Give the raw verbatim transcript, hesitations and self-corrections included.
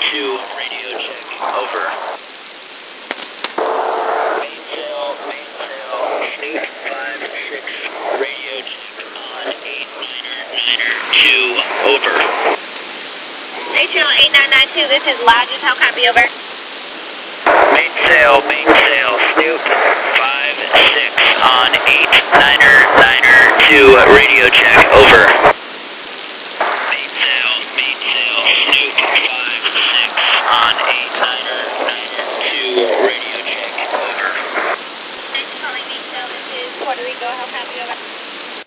two, radio check, over. Mainsail, mainsail, Snoop five six, radio check on eight niner niner two, over. Hey, channel eight nine nine two, this is Lodges, how copy, over? Mainsail, mainsail, Snoop five six on eight niner niner two, radio check, over. Mainsail, mainsail, Snoop five six on eight